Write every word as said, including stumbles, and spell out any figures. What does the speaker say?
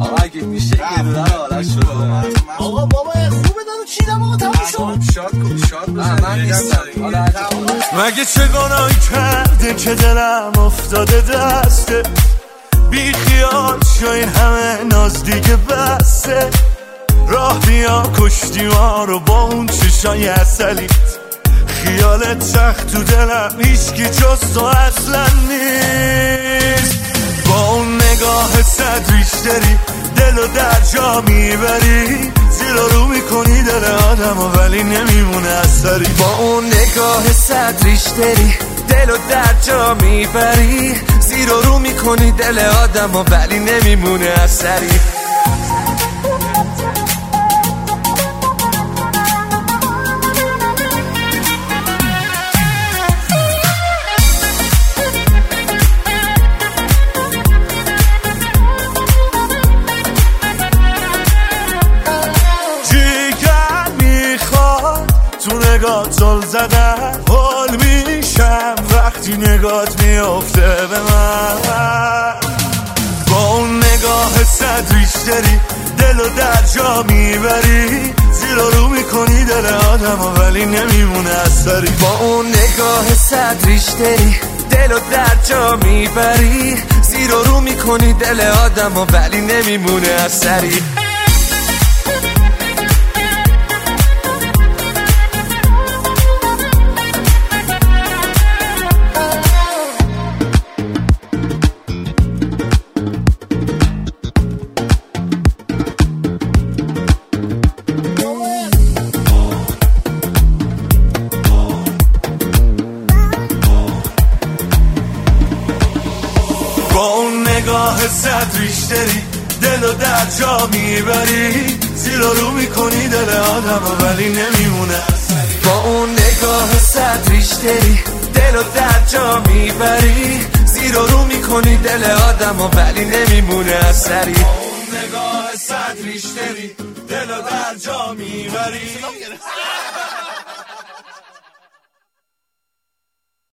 آقا اگه میشه یه دونه رو آرش شد آقا بابا خوبه دارو چیدم آقا تموم شد شاد کن شاد بزن من نیستم مگه چه گناهی کرده که دلم افتاده دسته بی خیال شو این همه ناز دیگه بسته راه بیا کشتی ما رو با اون چشای اصلیت خیالت سخت تو دلم هیچکی جز تو اصلا نیست با اون نگاه صد ریشتری دلو در جا میبری زیر رو میکنی دل آدم و ولی نمیمونه اثری با اون نگاه صد ریشتری دلو در جا میبری زیر رو میکنی دل آدم و ولی نمیمونه اثری تو نگاه زل زدن حال میشم وقتی نگات میافته به من با اون نگاه صد ریشتری دلو در جا میبری زیر رو میکنی دل آدم و ولی نمیمونه اثری با اون نگاه صد ریشتری دلو در جا میبری زیر رو میکنی دل آدم و ولی نمیمونه اثری با اون نگاه صد ریشتری دلو در جا میبری زیر رو میکنی دل آدم و ولی نمیمونه با اون نگاه صد ریشتری دلو در جا میبری زیر رو میکنی دل آدم و ولی نمیمونه اثری با اون نگاه صد ریشتری دلو در جا میبری